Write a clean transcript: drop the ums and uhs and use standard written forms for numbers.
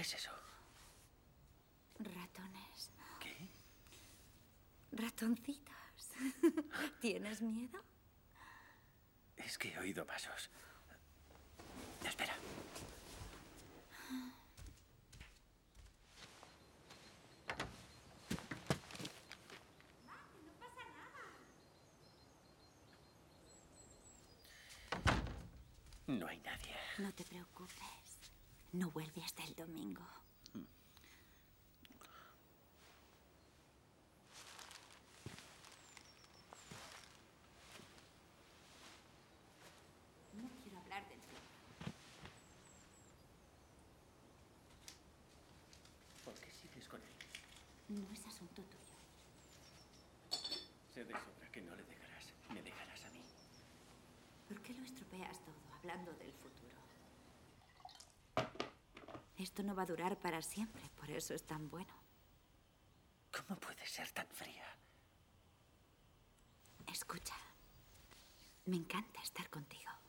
es eso? Ratones. ¿Qué? Ratoncitos. ¿Tienes miedo? Es que he oído pasos. Espera. No pasa nada. No hay nadie. No te preocupes. No vuelve hasta el domingo. No quiero hablar del tema. ¿Por qué sigues con él? No es asunto tuyo. Sé de sobra que no le dejarás. Me dejarás a mí. ¿Por qué lo estropeas todo hablando del futuro? Esto no va a durar para siempre, por eso es tan bueno. ¿Cómo puedes ser tan fría? Escucha, me encanta estar contigo.